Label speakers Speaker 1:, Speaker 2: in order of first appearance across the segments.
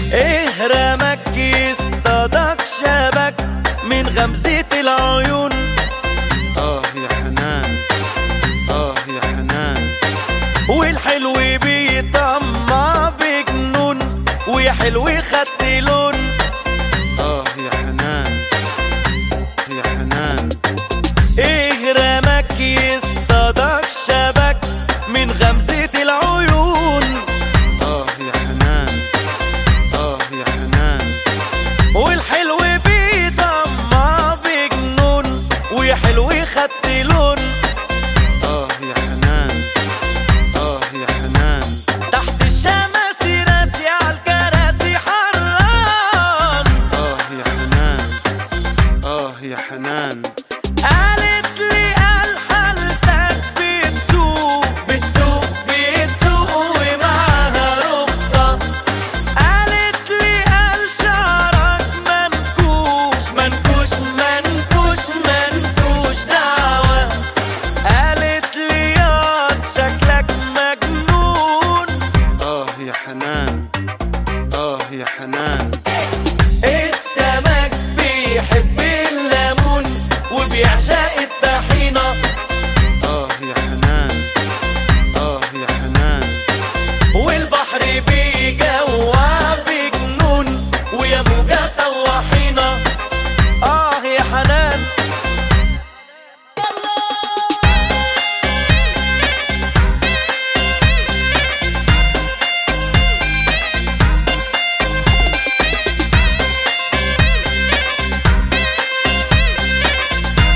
Speaker 1: ايه رمك يصطادك شبك من غمزة العيون.
Speaker 2: يا حنان، يا حنان.
Speaker 1: والحلو بيطمع بجنون، ويا حلو خدت لون.
Speaker 2: يا حنان، يا حنان.
Speaker 1: ايه رمك يصطادك شبك من غمزة العيون.
Speaker 2: يا حنان، يا حنان.
Speaker 1: والحلو بيطمع بجنون، ويا حلو خدت لون.
Speaker 2: يا حنان، يا حنان.
Speaker 1: تحت الشمس راسي عالكراسي حران.
Speaker 2: يا حنان، يا حنان.
Speaker 1: قالت لي قال حالتك بتسوق بتسوق بتسوق ومعاها رخصة. قالت لي قال شعرك منكوش منكوش منكوش منكوش دعوة. قالت لي ياض شكلك مجنون.
Speaker 2: يا حنان، يا حنان.
Speaker 1: السمك بيحب الليمون وبيعشق الطحينة.
Speaker 2: يا حنان، يا حنان.
Speaker 1: والبحر بيجوع بجنون، ويا موجة طواحينة. يا حنان.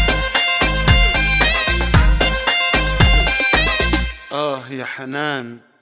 Speaker 2: يا حنان.